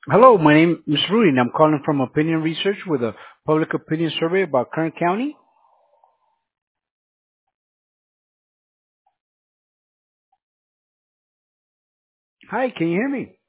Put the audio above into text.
Hello, my name is Rudy, and I'm calling from Opinion Research with a public opinion survey about Kern County. Hi, can you hear me?